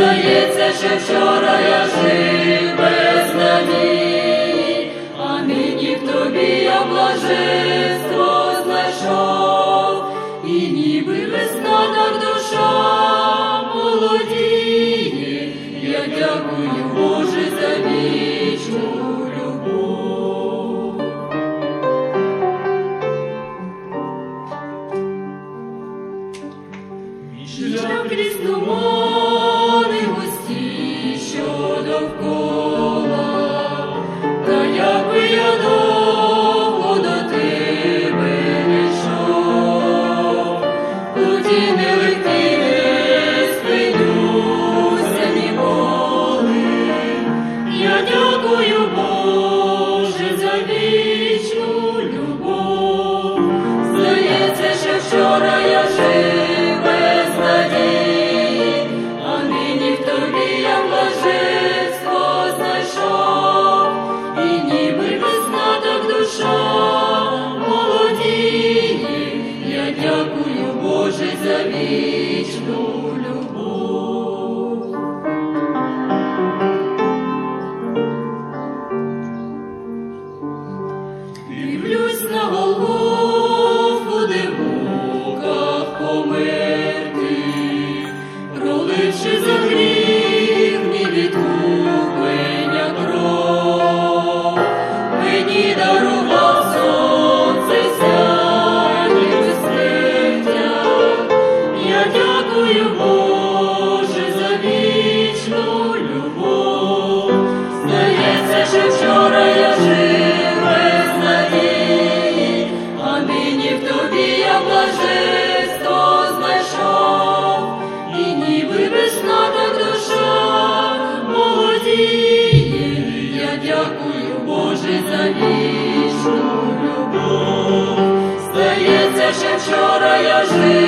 Здається, що вчора я жив без надії, а нині в тобі я блаженство знайшов, і ніби весна так душа молодіє. Я дякую, Боже, за вічну любов. Шлях крізь тумани густі, що довкола, та якби я довго до тебе не йшов, тоді нелегкий не спинюся ніколи. Я дякую, Боже, за вічну любов. Здається, що вчора я жив без надії, а нині в тобі я блаженство знайшов, і ніби весна так душа молодіє. Я дякую, Боже, за вічну любов. Дивлюсь на Голгофу, де в муках померти, проливши за гріх мій відкуплення кров, мені дарував сонце сяйне безсмертя. Я дякую, Боже, за вічну любов. Здається, що вчора я жив без надії, а нині в тобі я блаженство знайшов, і ніби весна так душа молодіє. Я дякую, Боже, за вічну любов. Здається, що вчора я жив